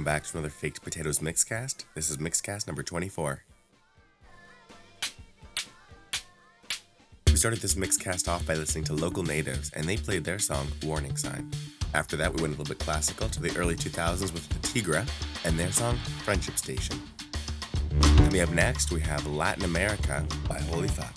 welcome back to another Faked Potatoes Mixcast. This is Mixcast number 24. We started this Mixcast off by listening to Local Natives, and they played their song, Warning Sign. After that, we went a little bit classical to the early 2000s with the Tigra, and their song, Friendship Station. Coming up next, we have Latin America by Holy Fuck.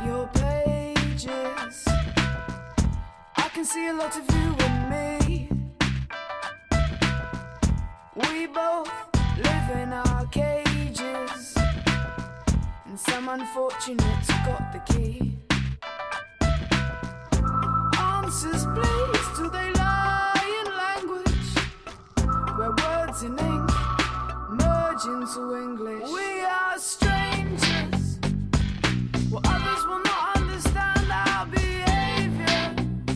your pages. I can see a lot of you and me. We both live in our cages, and some unfortunates got the key. Answers please, do they lie in language where words in ink merge into English? We are strangers, well others will not understand our behavior.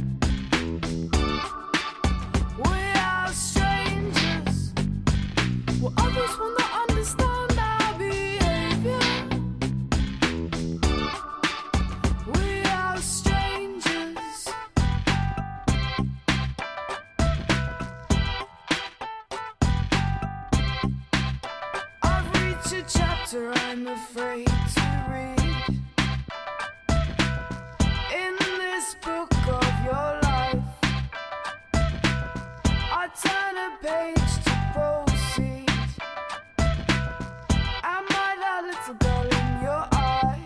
We are strangers, well others will not understand our behavior. We are strangers. I've reached a chapter I'm afraid to read in this book of your life. I turn a page to proceed. Am I that little girl in your eye?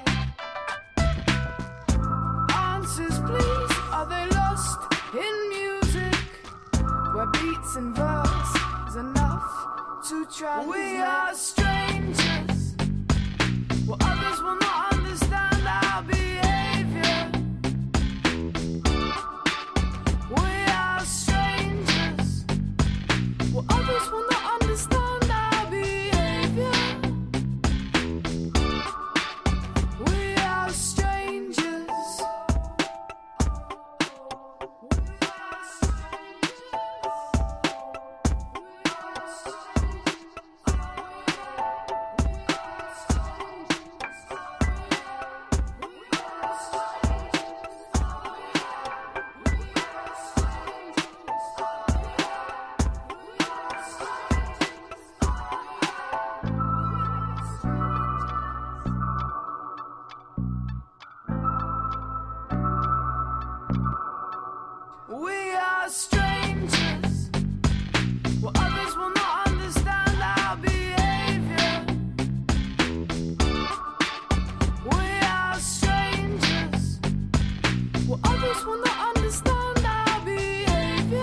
Answers please, are they lost in music where beats and verse is enough to translate? We are strangers, well others will not understand our behavior. We are strangers, well others will not understand our behavior. We are strangers. We are We are strangers, well others will not understand our behavior. We are strangers, well others will not understand our behavior.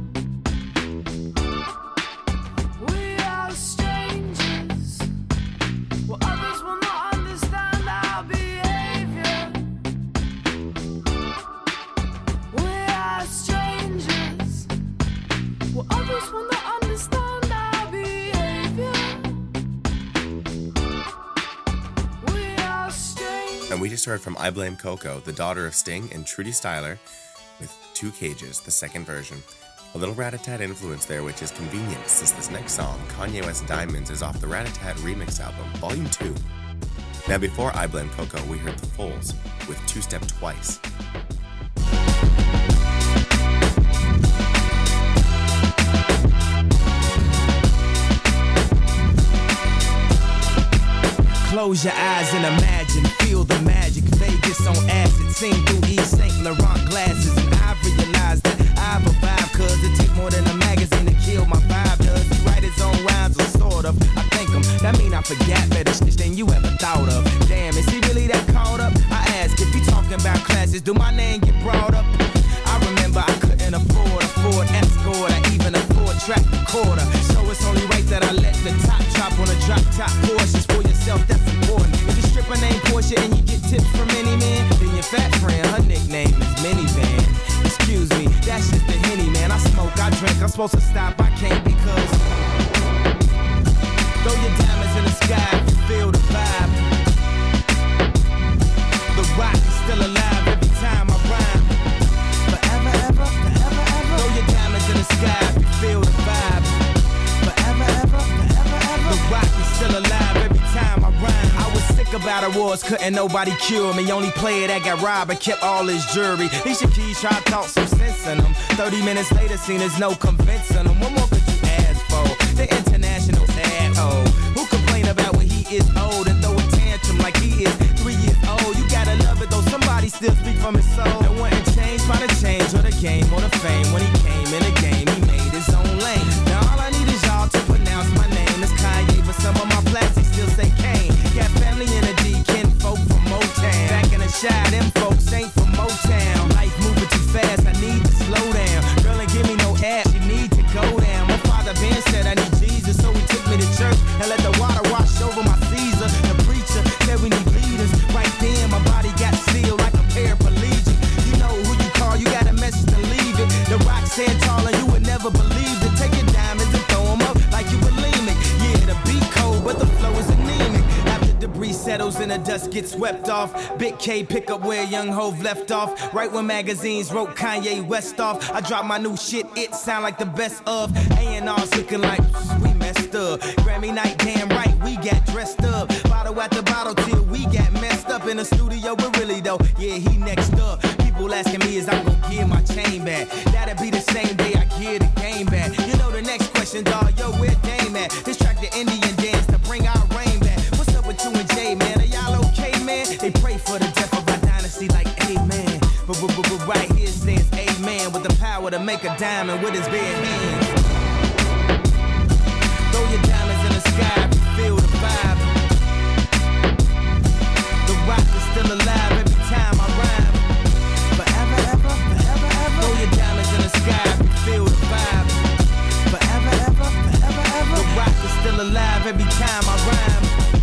We are strangers, well others will not understand our behavior. We are strangers, well others will not understand our behavior. We are strangers. And we just heard from I Blame Coco, the daughter of Sting and Trudy Styler, with Two Cages, the second version. A little Rat-a-Tat influence there, which is convenient, since this next song, Kanye West Diamonds, is off the Rat-a-Tat remix album, Volume 2. Now before I Blame Coco, we heard The Foles with Two Step Twice. Close your eyes and imagine, feel the magic. Vegas on acid, seen through Yves Saint Laurent glasses. And I've realized that I've arrived, cause it take more than a magazine to kill my vibe. Does he write his own rhymes or sort of? I thank him, that mean I forget better shit than you ever thought of. Damn, is he really that caught up? I ask if he talking about classes, do my name get brought up? I remember I couldn't afford a Ford Escort or even a Ford-track recorder. So it's only right that I let the top drop on a drop-top Porsches for yourself, that's important. If you strip a name Porsche and you get tips from any man, then your fat friend, her nickname is Minivan. Excuse me, that's just the Henny, man. I smoke, I drink, I'm supposed to stop, I can't because throw your diamonds in the sky if you feel the vibe. The rock is still alive every time I rhyme. Forever, ever, forever, ever. Throw your diamonds in the sky if you feel the vibe. Forever, ever, forever, ever. The rock is still alive every time I rhyme. I was sick about awards, couldn't nobody cure me. Only player that got robbed and kept all his jewelry. These your keys, try to talk some sense in them. 30 minutes later, seen there's no convincing them. What more could you ask for? The international asshole who complain about when he is old and throw a tantrum like he is 3 years old. You gotta love it though, somebody still speak from his soul. And wasn't changed by the change or the game or the fame. When he came in the game, he made his own lane. Now all I need is y'all to pronounce my name. It's Kanye, but some of my plastics still say Kane. Got family in the D, kinfolk from Motown. Back in the shop, when the dust gets swept off. Big K pick up where Young Hov left off. Right when magazines wrote Kanye West off. I drop my new shit, it sound like the best of. A&R's looking like we messed up. Grammy night, damn right, we got dressed up. Bottle after bottle till we got messed up. In the studio, but really though, yeah, he next up. People asking me is I'm gonna give my chain back. That'll be the same day I give the game back. You know the next question, dawg, yo, where Dame at? This track the Indian dance to bring our rain back. What's up with you and Jay, man? Are y'all okay, man? They pray for the death of our dynasty like amen. But right here says amen. With the power to make a diamond with his bare hands. Throw your diamonds in the sky if you feel the vibe. The rock is still alive every time I rhyme. Forever, ever, forever, ever. Throw your diamonds in the sky if you feel the vibe. Forever, ever, forever, ever. The rock is still alive every time I rhyme.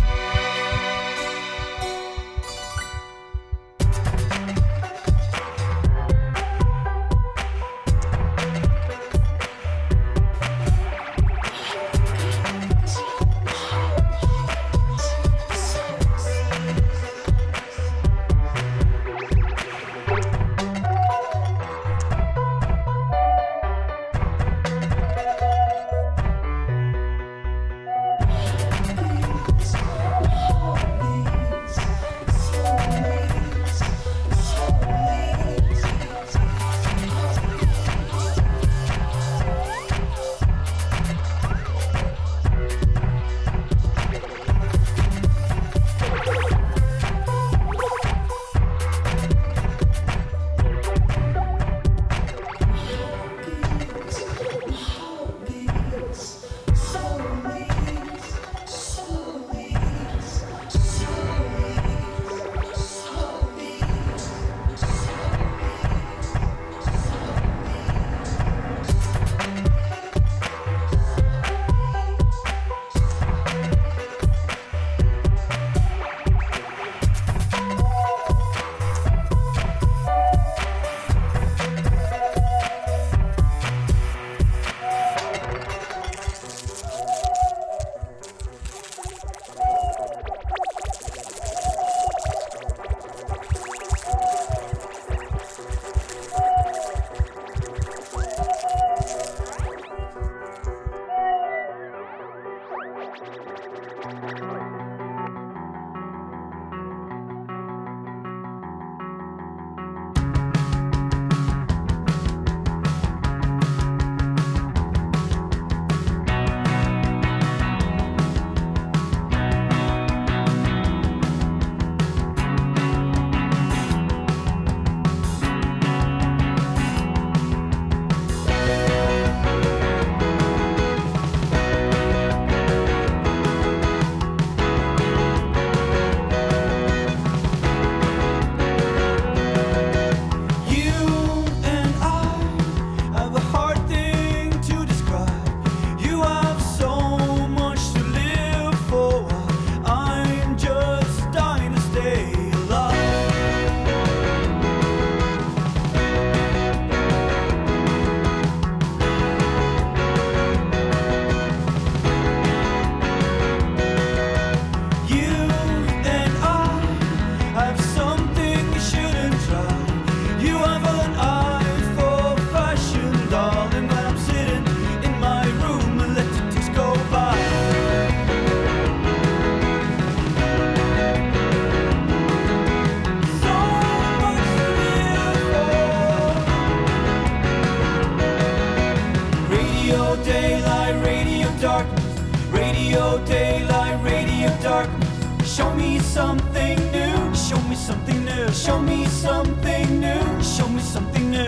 Show me something new. Show me something new. Show me something new. Show me something new.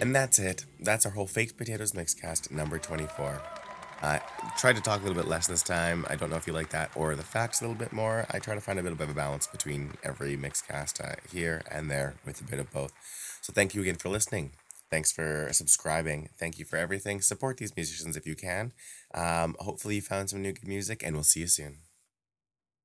And that's it. That's our whole Faked Potatoes Mixcast number 24. I tried to talk a little bit less this time. I don't know if you like that or the facts a little bit more. I try to find a bit of a balance between every Mixcast here and there with a bit of both. So thank you again for listening. Thanks for subscribing. Thank you for everything. Support these musicians if you can. Hopefully you found some new good music, and we'll see you soon.